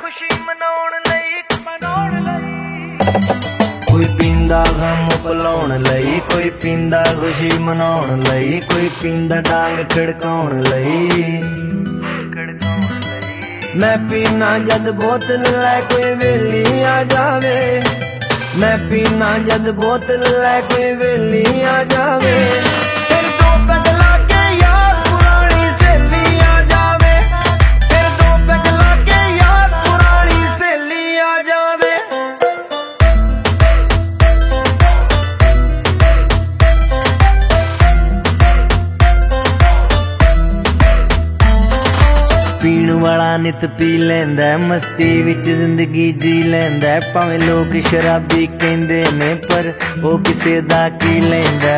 खुशी मनाउण लई कोई पींदा गम भुलाउण लई, कोई पींदा खुशी मनाउण लई, कोई पींदा डांग खड़काउण लई। मैं पीना जद बोतल लै कोई वेली आ जावे, मैं पीना जद बोतल लै कोई वेली आ जावे। फिर दो पैग लाके यार पुरानी सहेली आ जावे, फिर दो पैग लाके यार पुरानी सहेली आ जावे। पीण वाला नित पी लैंदा, मस्ती विच जिंदगी जी लैंदा। भावें लोग शराबी कहंदे ने पर ओ किसे दा की लैंदा।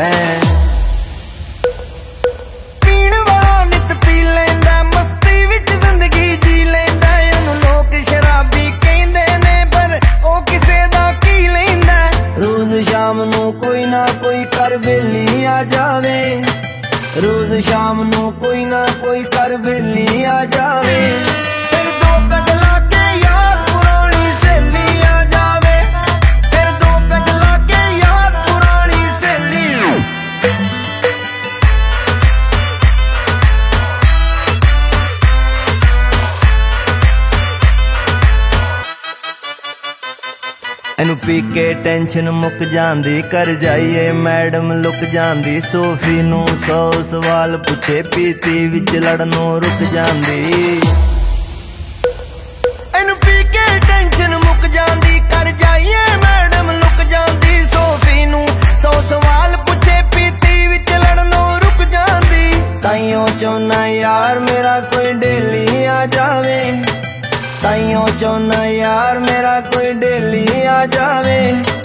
पीण वाला नित पी लैंदा, मस्ती विच जिंदगी जी लैंदा। ओनू लोग शराबी कहंदे ने पर ओ किसे दा की लैंदा। रोज शाम नू कोई ना कोई कर बेली आ जावे, रोज शाम नू कोई ना कोई कर बेली आ जावे। फिर दो पैग लाके यार पुरानी सहेली आ जावे, फिर दो पैग लाके यार पुरानी सहेली। एनू पी के टेंशन मुक जांदी, कर जाइए मैडम लुक जांदी। सोफी नू 100 सवाल पूछे, पीती विच लड़नों रुक जांदी। एनू पी के टेंशन मुक जांदी, कर जाइए मैडम लुक जांदी। सोफी नू 100 सवाल पूछे, पीती विच लड़नों रुक जांदी। ताइयों चाहुंदा यार मेरा कोई डेली आ जावे, ताइयों चाहुंदा यार मेरा कोई डेली आ जावे।